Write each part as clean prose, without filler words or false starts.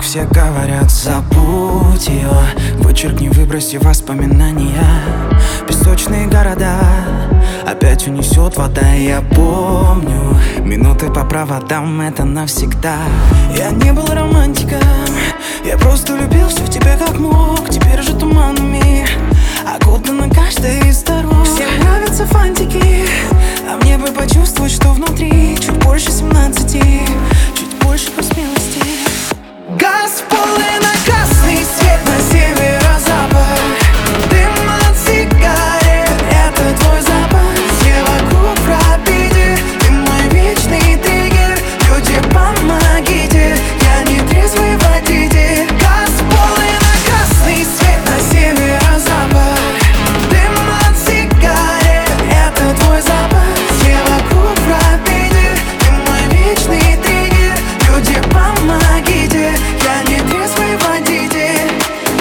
все говорят, забудь ее, вычеркни, выброси воспоминания. Песочные города опять унесет вода. Я помню минуты по проводам, это навсегда. Я не был романтиком, я просто любил все в тебя как мог. Теперь же туманами окутана каждая из сторон. Всем нравятся фантики, а мне бы почувствовать, что внутри чуть больше 17, чуть больше по смелости. Газ в поле на красный свет, на северо-запад. Дым от сигарет, это твой запах. Все вокруг в обиде, ты мой вечный триггер. Люди, помогите, я не трезвый водитель. Газ в поле на красный свет, на северо-запад. Дым от сигарет, это твой запах. Все вокруг в обиде, ты мой вечный триггер. Люди, помогите, я не трезвый водитель.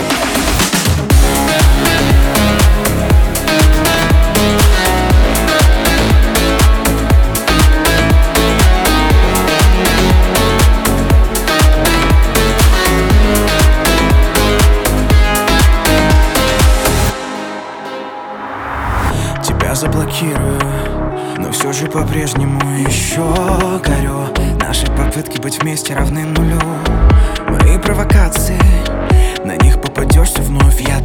Тебя заблокирую, но все же по-прежнему еще горю. Наши попытки быть вместе равны нулю. Мои провокации, на них попадешься вновь. Я